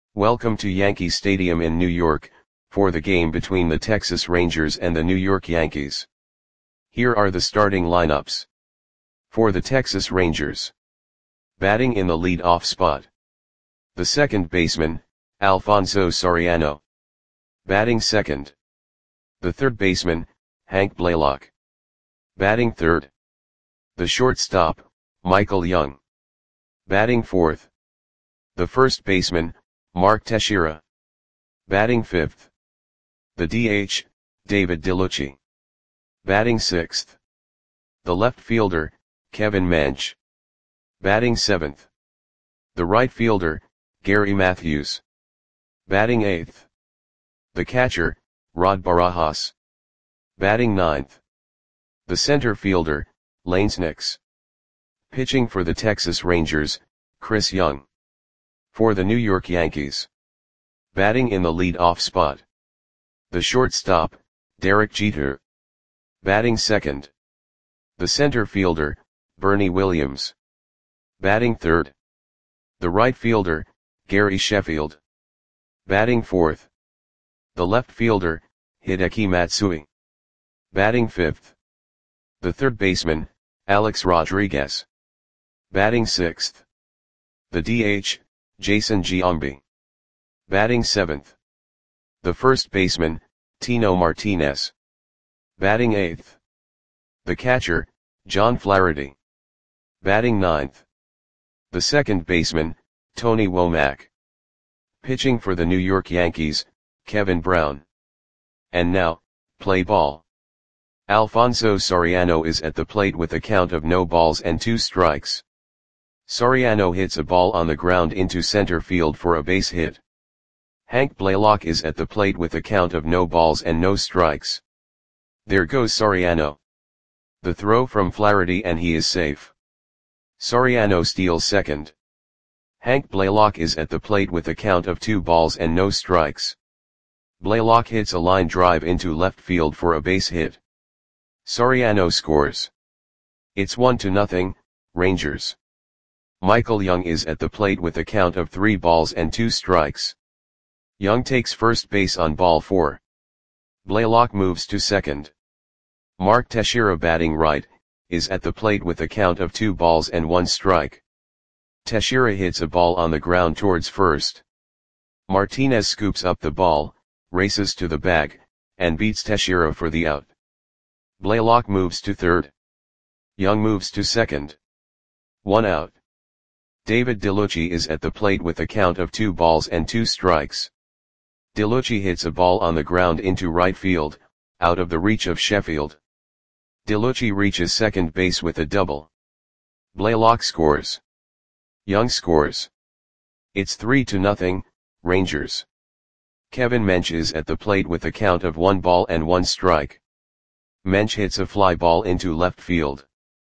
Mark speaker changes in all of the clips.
Speaker 1: Welcome to Yankee Stadium in New York, for the game between the Texas Rangers and the New York Yankees. Here are the starting lineups. For the Texas Rangers. Batting in the lead-off spot. The second baseman, Alfonso Soriano. Batting second. The third baseman, Hank Blaylock. Batting third. The shortstop, Michael Young. Batting fourth. The first baseman, Mark Teixeira. Batting fifth. The DH, David DeLucci. Batting sixth. The left fielder, Kevin Mench. Batting seventh. The right fielder, Gary Matthews. Batting eighth. The catcher, Rod Barajas. Batting ninth. The center fielder, Lance Nix. Pitching for the Texas Rangers, Chris Young. For the New York Yankees. Batting in the lead-off spot. The shortstop, Derek Jeter. Batting second. The center fielder, Bernie Williams. Batting third. The right fielder, Gary Sheffield. Batting fourth. The left fielder, Hideki Matsui. Batting fifth. The third baseman, Alex Rodriguez. Batting sixth. The DH, Jason Giambi. Batting seventh. The first baseman, Tino Martinez. Batting eighth. The catcher, John Flaherty. Batting ninth. The second baseman, Tony Womack. Pitching for the New York Yankees, Kevin Brown. And now, play ball. Alfonso Soriano is at the plate with a count of no balls and 2 strikes. Soriano hits a ball on the ground into center field for a base hit. Hank Blaylock is at the plate with a count of no balls and no strikes. There goes Soriano. The throw from Flaherty and he is safe. Soriano steals second. Hank Blaylock is at the plate with a count of 2 balls and no strikes. Blaylock hits a line drive into left field for a base hit. Soriano scores. It's 1-0, Rangers. Michael Young is at the plate with a count of 3 balls and 2 strikes. Young takes first base on ball 4. Blaylock moves to second. Mark Teixeira, batting right, is at the plate with a count of 2 balls and 1 strike. Teixeira hits a ball on the ground towards first. Martinez scoops up the ball, races to the bag, and beats Teixeira for the out. Blaylock moves to third. Young moves to second. 1 out. David DeLucci is at the plate with a count of 2 balls and 2 strikes. DeLucci hits a ball on the ground into right field, out of the reach of Sheffield. DeLucci reaches second base with a double. Blaylock scores. Young scores. It's 3-0, Rangers. Kevin Mench is at the plate with a count of 1 ball and 1 strike. Mench hits a fly ball into left field.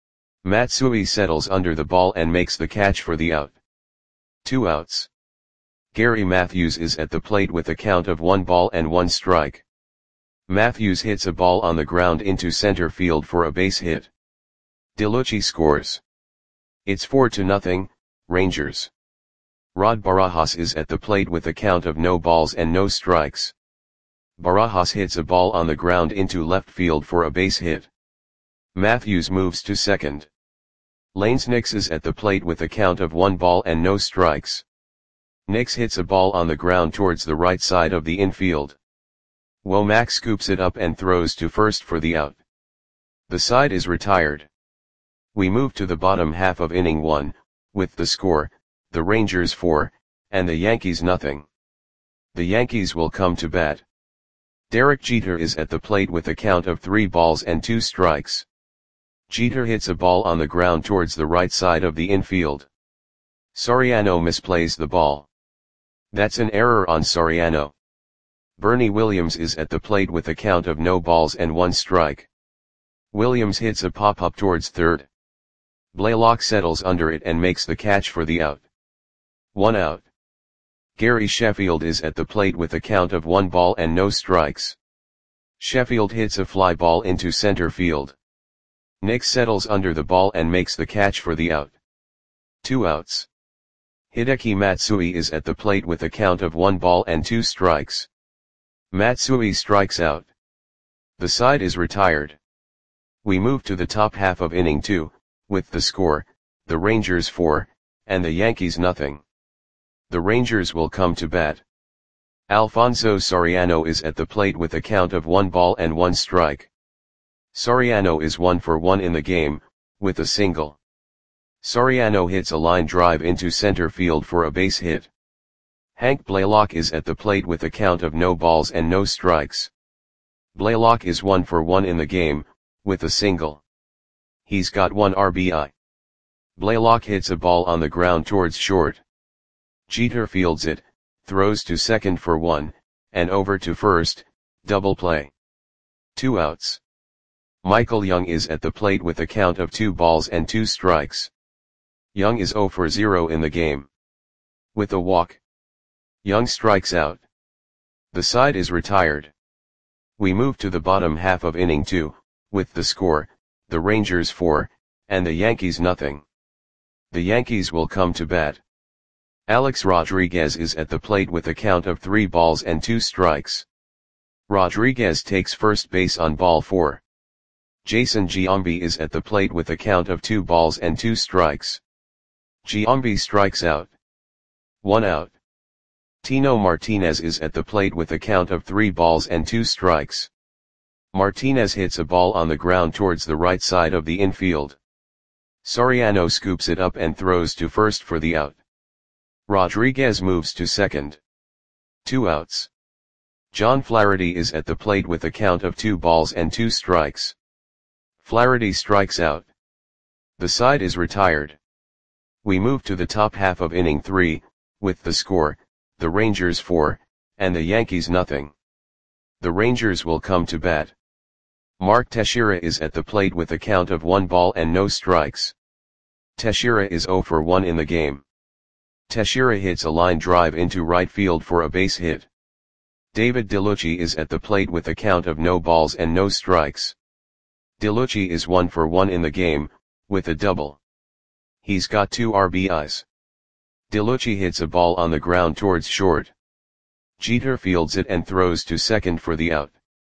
Speaker 1: Matsui settles under the ball and makes the catch for the out. 2 outs. Gary Matthews is at the plate with a count of 1 ball and 1 strike. Matthews hits a ball on the ground into center field for a base hit. DeLucci scores. It's 4-0, Rangers. Rod Barajas is at the plate with a count of no balls and no strikes. Barajas hits a ball on the ground into left field for a base hit. Matthews moves to second. Lance Nix is at the plate with a count of 1 ball and no strikes. Nix hits a ball on the ground towards the right side of the infield. Womack scoops it up and throws to first for the out. The side is retired. We move to the bottom half of inning 1, with the score, the Rangers 4, and the Yankees nothing. The Yankees will come to bat. Derek Jeter is at the plate with a count of 3 balls and 2 strikes. Jeter hits a ball on the ground towards the right side of the infield. Soriano misplays the ball. That's an error on Soriano. Bernie Williams is at the plate with a count of no balls and 1 strike. Williams hits a pop-up towards third. Blaylock settles under it and makes the catch for the out. 1 out. Gary Sheffield is at the plate with a count of 1 ball and no strikes. Sheffield hits a fly ball into center field. Nix settles under the ball and makes the catch for the out. 2 outs. Hideki Matsui is at the plate with a count of 1 ball and 2 strikes. Matsui strikes out. The side is retired. We move to the top half of inning 2, with the score, the Rangers 4, and the Yankees nothing. The Rangers will come to bat. Alfonso Soriano is at the plate with a count of 1 ball and 1 strike. Soriano is 1 for 1 in the game, with a single. Soriano hits a line drive into center field for a base hit. Hank Blaylock is at the plate with a count of no balls and no strikes. Blaylock is 1 for 1 in the game, with a single. He's got 1 RBI. Blaylock hits a ball on the ground towards short. Jeter fields it, throws to second for 1, and over to first, double play. 2 outs. Michael Young is at the plate with a count of 2 balls and 2 strikes. Young is 0 for 0 in the game. With a walk, Young strikes out. The side is retired. We move to the bottom half of inning 2, with the score, the Rangers 4, and the Yankees nothing. The Yankees will come to bat. Alex Rodriguez is at the plate with a count of 3 balls and 2 strikes. Rodriguez takes first base on ball 4. Jason Giambi is at the plate with a count of 2 balls and 2 strikes. Giambi strikes out. 1 out. Tino Martinez is at the plate with a count of 3 balls and 2 strikes. Martinez hits a ball on the ground towards the right side of the infield. Soriano scoops it up and throws to first for the out. Rodriguez moves to second. 2 outs. John Flaherty is at the plate with a count of 2 balls and 2 strikes. Flaherty strikes out. The side is retired. We move to the top half of inning 3, with the score, the Rangers 4, and the Yankees nothing. The Rangers will come to bat. Mark Teixeira is at the plate with a count of 1 ball and no strikes. Teixeira is 0 for 1 in the game. Teixeira hits a line drive into right field for a base hit. David DeLucci is at the plate with a count of no balls and no strikes. DeLucci is 1 for 1 in the game, with a double. He's got 2 RBIs. DeLucci hits a ball on the ground towards short. Jeter fields it and throws to second for the out.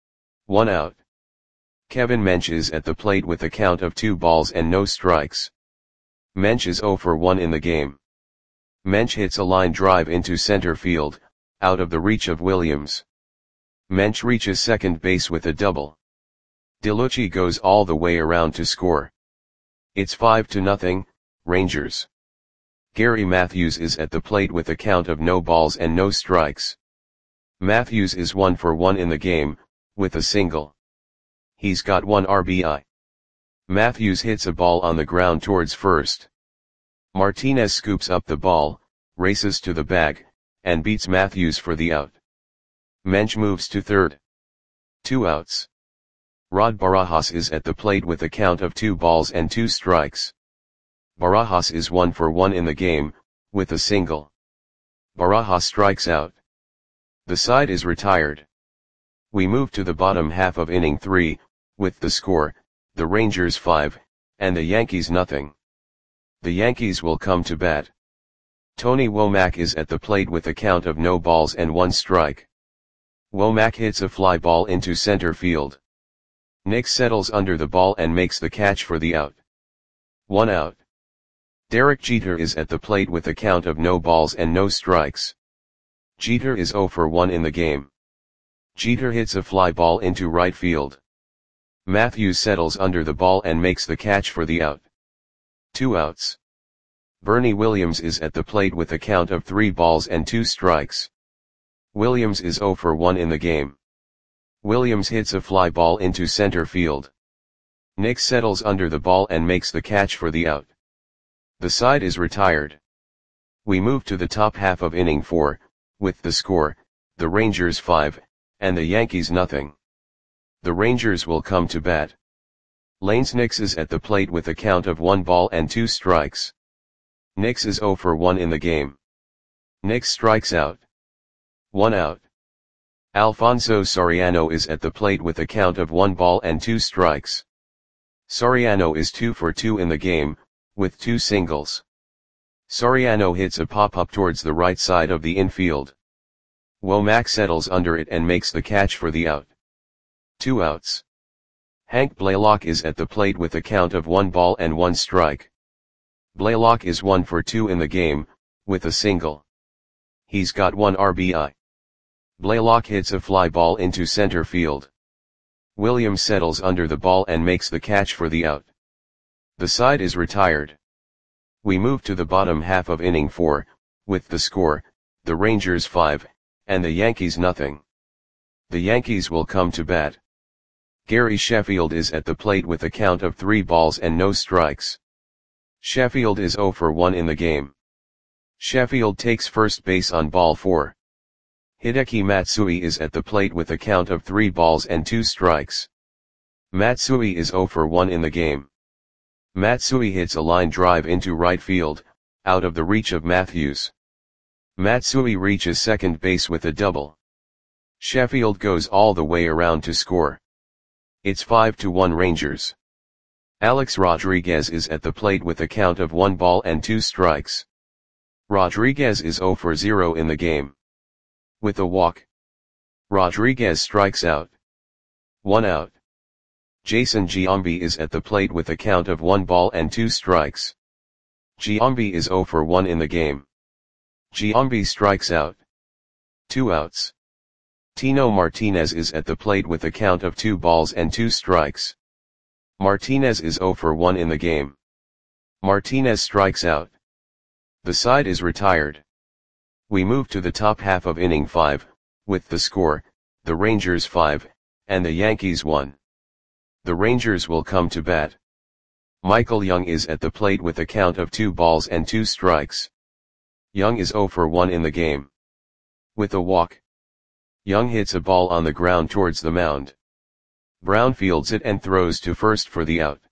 Speaker 1: 1 out. Kevin Mench is at the plate with a count of 2 balls and no strikes. Mench is 0 for 1 in the game. Mench hits a line drive into center field, out of the reach of Williams. Mench reaches second base with a double. DeLucci goes all the way around to score. It's 5-0, Rangers. Gary Matthews is at the plate with a count of no balls and no strikes. Matthews is 1 for 1 in the game, with a single. He's got 1 RBI. Matthews hits a ball on the ground towards first. Martinez scoops up the ball, races to the bag, and beats Matthews for the out. Mench moves to third. 2 outs. Rod Barajas is at the plate with a count of 2 balls and 2 strikes. Barajas is 1 for 1 in the game, with a single. Barajas strikes out. The side is retired. We move to the bottom half of inning 3, with the score, the Rangers 5, and the Yankees nothing. The Yankees will come to bat. Tony Womack is at the plate with a count of no balls and 1 strike. Womack hits a fly ball into center field. Nick settles under the ball and makes the catch for the out. 1 out. Derek Jeter is at the plate with a count of no balls and no strikes. Jeter is 0 for 1 in the game. Jeter hits a fly ball into right field. Matthews settles under the ball and makes the catch for the out. 2 outs. Bernie Williams is at the plate with a count of 3 balls and 2 strikes. Williams is 0 for 1 in the game. Williams hits a fly ball into center field. Nick settles under the ball and makes the catch for the out. The side is retired. We move to the top half of inning 4, with the score, the Rangers 5, and the Yankees nothing. The Rangers will come to bat. Lanes Nix is at the plate with a count of 1 ball and 2 strikes. Nix is 0 for 1 in the game. Nix strikes out. 1 out. Alfonso Soriano is at the plate with a count of 1 ball and 2 strikes. Soriano is 2 for 2 in the game, with 2 singles. Soriano hits a pop-up towards the right side of the infield. Womack settles under it and makes the catch for the out. 2 outs. Hank Blaylock is at the plate with a count of 1 ball and 1 strike. Blaylock is 1 for 2 in the game, with a single. He's got 1 RBI. Blaylock hits a fly ball into center field. Williams settles under the ball and makes the catch for the out. The side is retired. We move to the bottom half of inning 4, with the score, the Rangers 5, and the Yankees nothing. The Yankees will come to bat. Gary Sheffield is at the plate with a count of 3 balls and no strikes. Sheffield is 0 for 1 in the game. Sheffield takes first base on ball 4. Hideki Matsui is at the plate with a count of 3 balls and 2 strikes. Matsui is 0 for 1 in the game. Matsui hits a line drive into right field, out of the reach of Matthews. Matsui reaches second base with a double. Sheffield goes all the way around to score. It's 5-1 Rangers. Alex Rodriguez is at the plate with a count of 1 ball and 2 strikes. Rodriguez is 0 for 0 in the game. With a walk, Rodriguez strikes out. 1 out. Jason Giambi is at the plate with a count of 1 ball and 2 strikes. Giambi is 0 for 1 in the game. Giambi strikes out. 2 outs. Tino Martinez is at the plate with a count of 2 balls and 2 strikes. Martinez is 0 for 1 in the game. Martinez strikes out. The side is retired. We move to the top half of inning 5, with the score, the Rangers 5, and the Yankees 1. The Rangers will come to bat. Michael Young is at the plate with a count of 2 balls and 2 strikes. Young is 0 for 1 in the game. With a walk, Young hits a ball on the ground towards the mound. Brown fields it and throws to first for the out.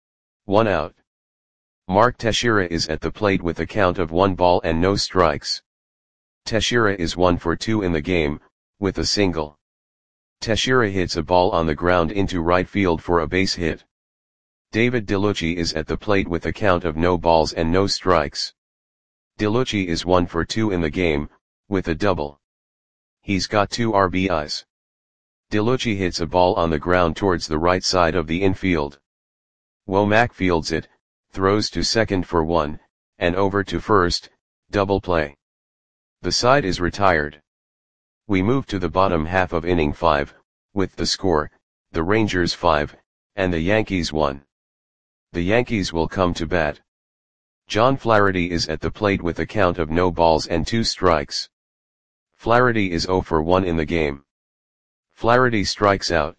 Speaker 1: 1 out. Mark Teixeira is at the plate with a count of 1 ball and no strikes. Teixeira is 1 for 2 in the game, with a single. Teixeira hits a ball on the ground into right field for a base hit. David DeLucci is at the plate with a count of no balls and no strikes. DeLucci is 1 for 2 in the game, with a double. He's got 2 RBIs. DeLucci hits a ball on the ground towards the right side of the infield. Womack fields it, throws to second for 1, and over to first, double play. The side is retired. We move to the bottom half of inning 5, with the score, the Rangers 5, and the Yankees 1. The Yankees will come to bat. John Flaherty is at the plate with a count of no balls and 2 strikes. Flaherty is 0 for 1 in the game. Flaherty strikes out.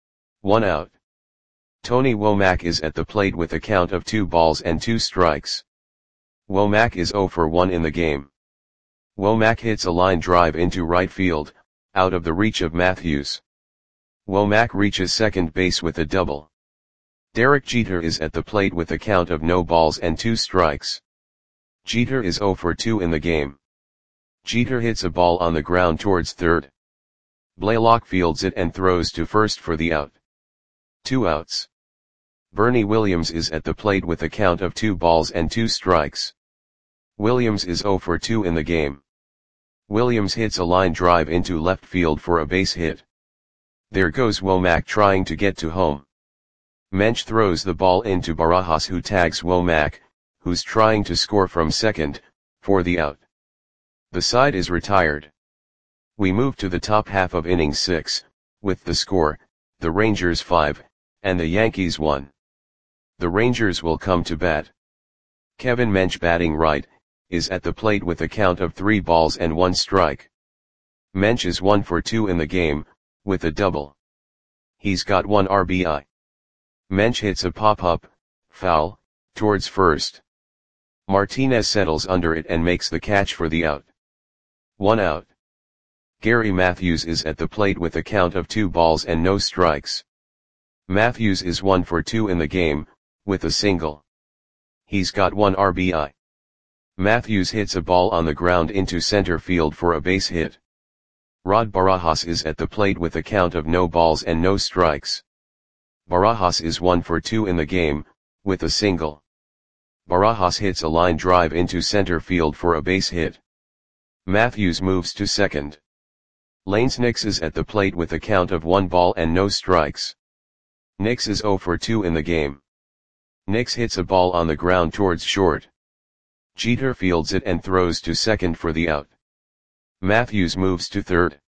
Speaker 1: 1 out. Tony Womack is at the plate with a count of 2 balls and 2 strikes. Womack is 0 for 1 in the game. Womack hits a line drive into right field, out of the reach of Matthews. Womack reaches second base with a double. Derek Jeter is at the plate with a count of no balls and 2 strikes. Jeter is 0 for 2 in the game. Jeter hits a ball on the ground towards third. Blaylock fields it and throws to first for the out. 2 outs. Bernie Williams is at the plate with a count of 2 balls and 2 strikes. Williams is 0 for 2 in the game. Williams hits a line drive into left field for a base hit. There goes Womack trying to get to home. Mensch throws the ball into Barajas, who tags Womack, who's trying to score from second, for the out. The side is retired. We move to the top half of inning 6, with the score, the Rangers 5, and the Yankees 1. The Rangers will come to bat. Kevin Mensch, batting right, is at the plate with a count of 3 balls and 1 strike. Mensch is 1 for 2 in the game, with a double. He's got 1 RBI. Mensch hits a pop-up, foul, towards first. Martinez settles under it and makes the catch for the out. 1 out. Gary Matthews is at the plate with a count of 2 balls and no strikes. Matthews is 1 for 2 in the game, with a single. He's got 1 RBI. Matthews hits a ball on the ground into center field for a base hit. Rod Barajas is at the plate with a count of no balls and no strikes. Barajas is 1 for 2 in the game, with a single. Barajas hits a line drive into center field for a base hit. Matthews moves to second. Lanes Nix is at the plate with a count of 1 ball and no strikes. Nix is 0 for 2 in the game. Nix hits a ball on the ground towards short. Jeter fields it and throws to second for the out. Matthews moves to third.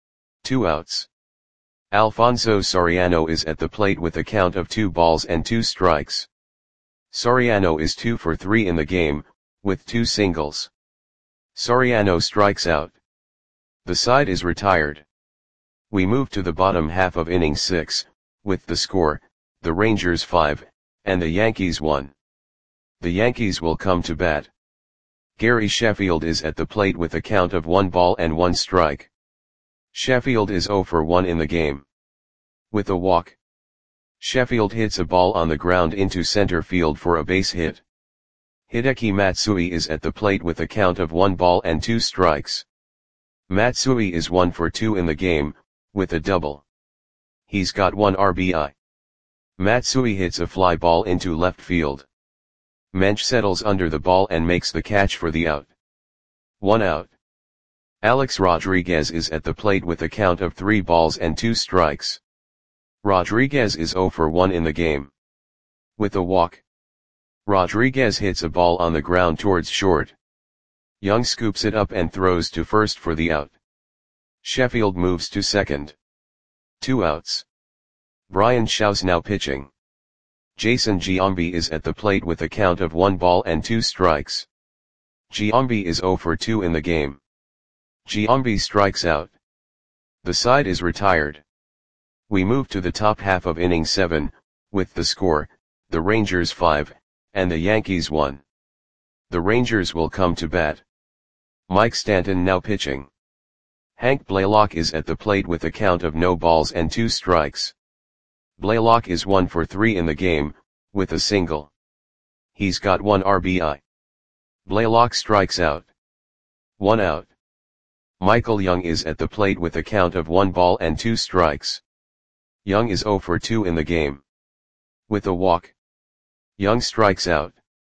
Speaker 1: 2 outs. Alfonso Soriano is at the plate with a count of 2 balls and 2 strikes. Soriano is 2 for 3 in the game, with 2 singles. Soriano strikes out. The side is retired. We move to the bottom half of inning 6, with the score, the Rangers 5, and the Yankees 1. The Yankees will come to bat. Gary Sheffield is at the plate with a count of 1 ball and 1 strike. Sheffield is 0 for 1 in the game. With a walk, Sheffield hits a ball on the ground into center field for a base hit. Hideki Matsui is at the plate with a count of 1 ball and 2 strikes. Matsui is 1 for 2 in the game, with a double. He's got 1 RBI. Matsui hits a fly ball into left field. Mensch settles under the ball and makes the catch for the out. 1 out. Alex Rodriguez is at the plate with a count of 3 balls and 2 strikes. Rodriguez is 0 for 1 in the game. With a walk, Rodriguez hits a ball on the ground towards short. Young scoops it up and throws to first for the out. Sheffield moves to second. 2 outs. Brian Shaw's now pitching. Jason Giambi is at the plate with a count of 1 ball and 2 strikes. Giambi is 0 for 2 in the game. Giambi strikes out. The side is retired. We move to the top half of inning 7, with the score, the Rangers 5, and the Yankees 1. The Rangers will come to bat. Mike Stanton now pitching. Hank Blaylock is at the plate with a count of no balls and 2 strikes. Blaylock is 1 for 3 in the game, with a single. He's got 1 RBI. Blaylock strikes out. 1 out. Michael Young is at the plate with a count of 1 ball and 2 strikes. Young is 0 for 2 in the game. With a walk, Young strikes out.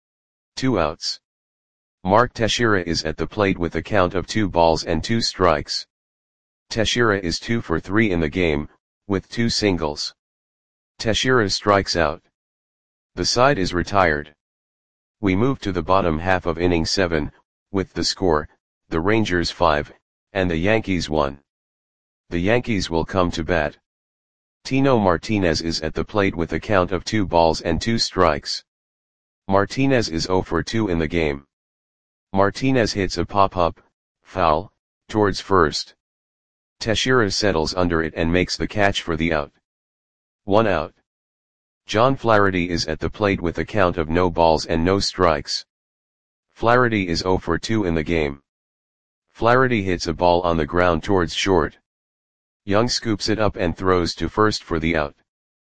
Speaker 1: 2 outs. Mark Teixeira is at the plate with a count of 2 balls and 2 strikes. Teixeira is 2 for 3 in the game, with 2 singles. Teixeira strikes out. The side is retired. We move to the bottom half of inning 7, with the score, the Rangers 5, and the Yankees 1. The Yankees will come to bat. Tino Martinez is at the plate with a count of 2 balls and 2 strikes. Martinez is 0 for 2 in the game. Martinez hits a pop-up, foul, towards first. Teixeira settles under it and makes the catch for the out. 1 out. John Flaherty is at the plate with a count of no balls and no strikes. Flaherty is 0 for 2 in the game. Flaherty hits a ball on the ground towards short. Young scoops it up and throws to first for the out.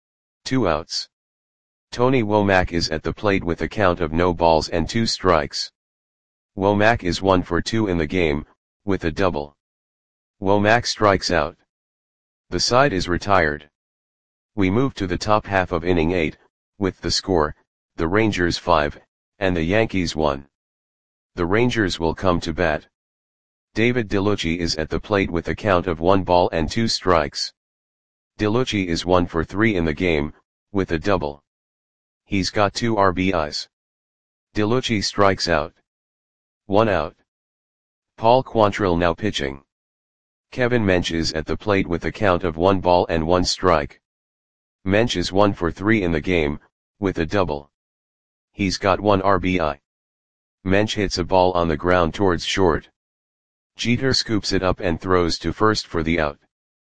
Speaker 1: 2 outs. Tony Womack is at the plate with a count of no balls and 2 strikes. Womack is 1 for 2 in the game, with a double. Womack strikes out. The side is retired. We move to the top half of inning 8, with the score, the Rangers 5, and the Yankees 1. The Rangers will come to bat. David DeLucci is at the plate with a count of 1 ball and 2 strikes. DeLucci is 1 for 3 in the game, with a double. He's got 2 RBIs. DeLucci strikes out. 1 out. Paul Quantrill now pitching. Kevin Mensch is at the plate with a count of 1 ball and 1 strike. Mensch is 1 for 3 in the game, with a double. He's got 1 RBI. Mensch hits a ball on the ground towards short. Jeter scoops it up and throws to first for the out.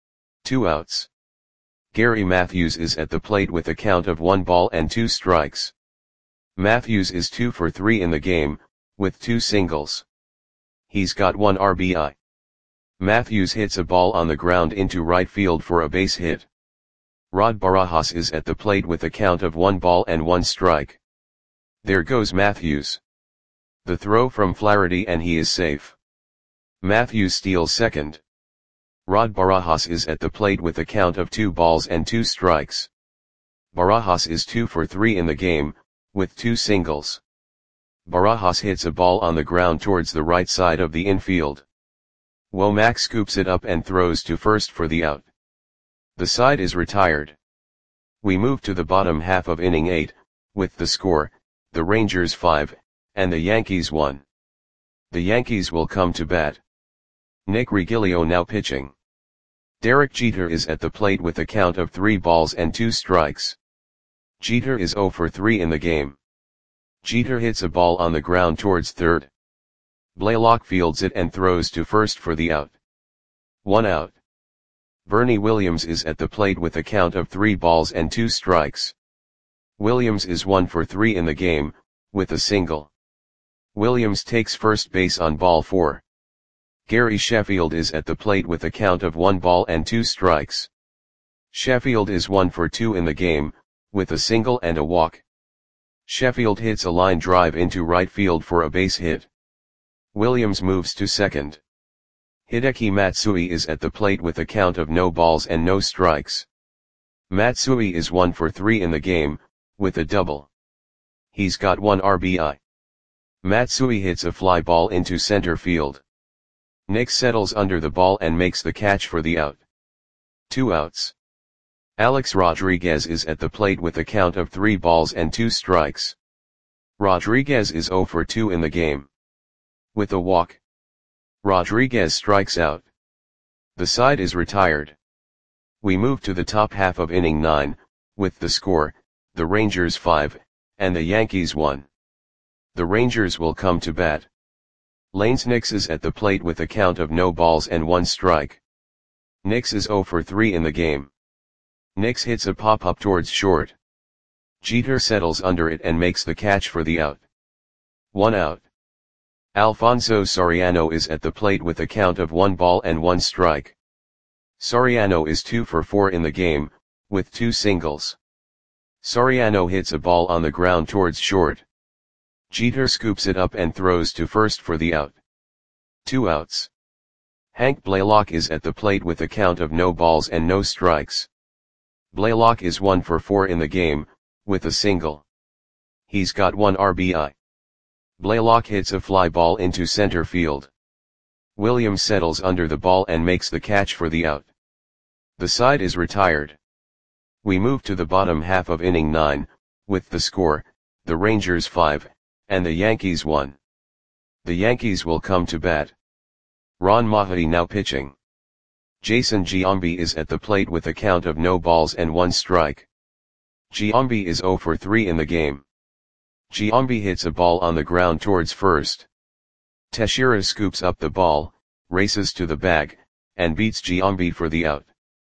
Speaker 1: 2 outs. Gary Matthews is at the plate with a count of 1 ball and 2 strikes. Matthews is 2 for 3 in the game, with 2 singles. He's got 1 RBI. Matthews hits a ball on the ground into right field for a base hit. Rod Barajas is at the plate with a count of 1 ball and 1 strike. There goes Matthews. The throw from Flaherty and he is safe. Matthews steals second. Rod Barajas is at the plate with a count of 2 balls and 2 strikes. Barajas is 2 for 3 in the game, with 2 singles. Barajas hits a ball on the ground towards the right side of the infield. Womack scoops it up and throws to first for the out. The side is retired. We move to the bottom half of inning 8, with the score, the Rangers 5, and the Yankees 1. The Yankees will come to bat. Nick Regilio now pitching. Derek Jeter is at the plate with a count of 3 balls and 2 strikes. Jeter is 0 for 3 in the game. Jeter hits a ball on the ground towards third. Blaylock fields it and throws to first for the out. 1 out. Bernie Williams is at the plate with a count of 3 balls and 2 strikes. Williams is 1 for 3 in the game, with a single. Williams takes first base on ball 4. Gary Sheffield is at the plate with a count of 1 ball and 2 strikes. Sheffield is 1 for 2 in the game, with a single and a walk. Sheffield hits a line drive into right field for a base hit. Williams moves to second. Hideki Matsui is at the plate with a count of no balls and no strikes. Matsui is 1 for 3 in the game, with a double. He's got 1 RBI. Matsui hits a fly ball into center field. Nick settles under the ball and makes the catch for the out. 2 outs. Alex Rodriguez is at the plate with a count of 3 balls and 2 strikes. Rodriguez is 0 for 2 in the game. With a walk, Rodriguez strikes out. The side is retired. We move to the top half of inning 9, with the score, the Rangers 5, and the Yankees 1. The Rangers will come to bat. Lanes Nix is at the plate with a count of no balls and 1 strike. Nix is 0 for 3 in the game. Nix hits a pop-up towards short. Jeter settles under it and makes the catch for the out. 1 out. Alfonso Soriano is at the plate with a count of 1 ball and 1 strike. Soriano is 2 for 4 in the game, with 2 singles. Soriano hits a ball on the ground towards short. Jeter scoops it up and throws to first for the out. 2 outs. Hank Blaylock is at the plate with a count of no balls and no strikes. Blaylock is 1 for 4 in the game, with a single. He's got 1 RBI. Blaylock hits a fly ball into center field. Williams settles under the ball and makes the catch for the out. The side is retired. We move to the bottom half of inning 9, with the score, the Rangers 5, and the Yankees 1. The Yankees will come to bat. Ron Mahay now pitching. Jason Giambi is at the plate with a count of no balls and 1 strike. Giambi is 0 for 3 in the game. Giambi hits a ball on the ground towards first. Teixeira scoops up the ball, races to the bag, and beats Giambi for the out.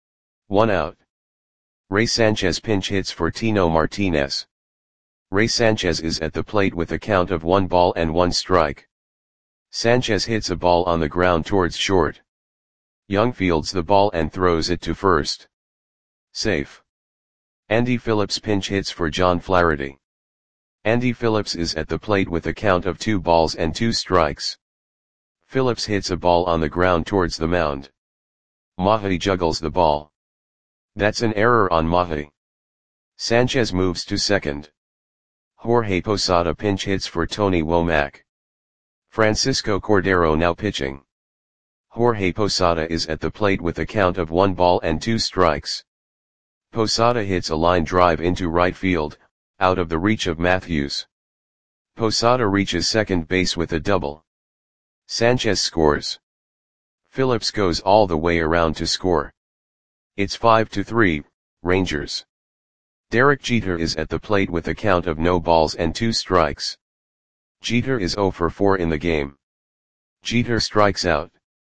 Speaker 1: 1 out. Ray Sanchez pinch hits for Tino Martinez. Ray Sanchez is at the plate with a count of 1 ball and 1 strike. Sanchez hits a ball on the ground towards short. Young fields the ball and throws it to first. Safe. Andy Phillips pinch hits for John Flaherty. Andy Phillips is at the plate with a count of 2 balls and 2 strikes. Phillips hits a ball on the ground towards the mound. Mahay juggles the ball. That's an error on Mahay. Sanchez moves to second. Jorge Posada pinch hits for Tony Womack. Francisco Cordero now pitching. Jorge Posada is at the plate with a count of 1 ball and 2 strikes. Posada hits a line drive into right field, out of the reach of Matthews. Posada reaches second base with a double. Sanchez scores. Phillips goes all the way around to score. It's 5-3, Rangers. Derek Jeter is at the plate with a count of no balls and 2 strikes. Jeter is 0 for 4 in the game. Jeter strikes out.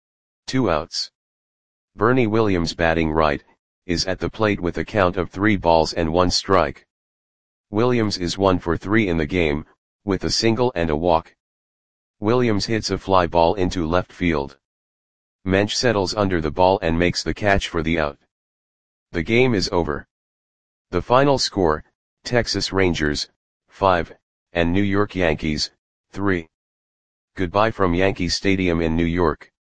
Speaker 1: 2 outs. Bernie Williams batting right, is at the plate with a count of 3 balls and 1 strike. Williams is 1 for 3 in the game, with a single and a walk. Williams hits a fly ball into left field. Mensch settles under the ball and makes the catch for the out. The game is over. The final score, Texas Rangers, 5, and New York Yankees, 3. Goodbye from Yankee Stadium in New York.